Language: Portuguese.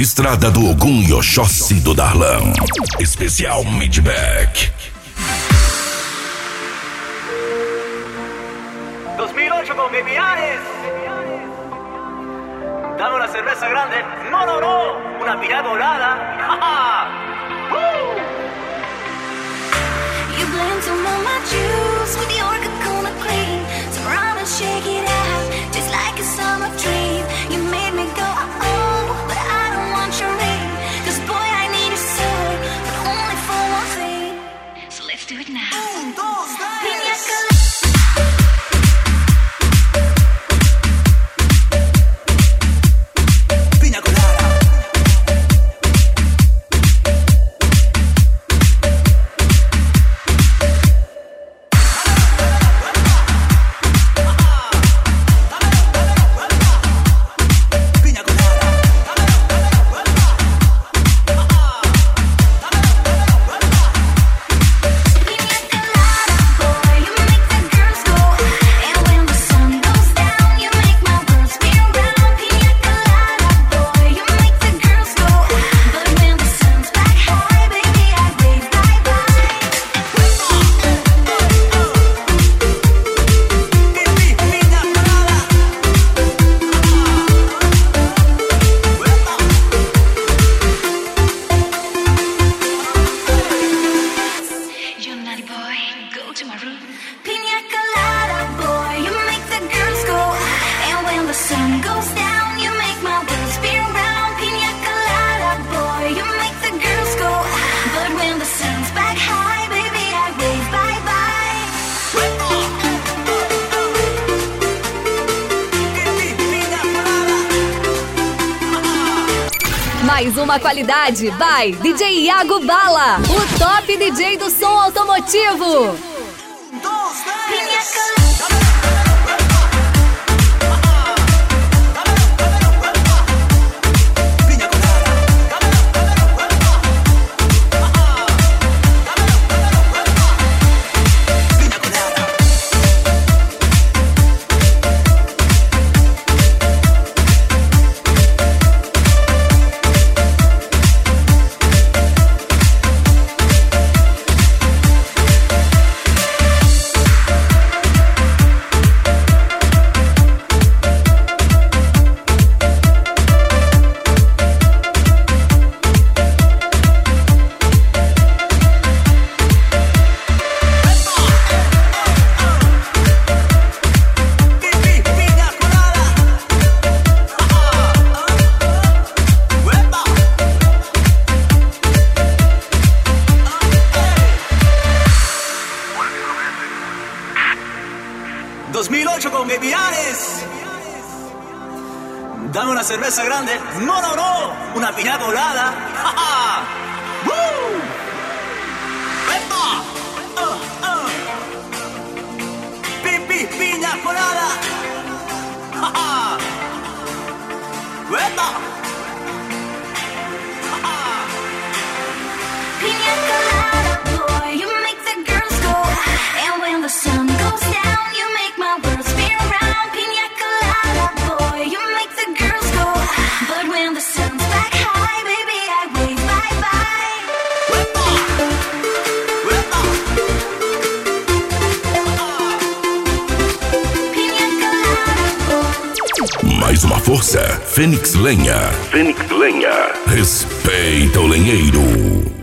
Estrada do Ogum e Oxóssi do Darlan. Especial Midback. 2008 con Baby Ares. Dame una cerveza grande. No, no, no. Una piña colada. You blend some of my juice with your Coca-Cola cream. Turn around and shake it out, just like a summer dream. You made me go, oh, but I don't want your ring. 'Cause boy, I need you so, but only for one thing. So let's do it now. Un, dos, tres. Piña colada. Mais uma qualidade by DJ Iago Bala, o top DJ do som automotivo. Con Baby Ares. Dame una cerveza grande. No, no, no. Una piña colada. Piña colada. Piña colada, boy, you make the girls go. And when the sun goes down, you make my world spin around. Piña colada, boy, you make the girls go. But when the sun's back high, baby, I wave bye-bye. Piña colada, boy. Mais uma força, Fênix Lenha. Fênix Lenha. Respeita o lenheiro.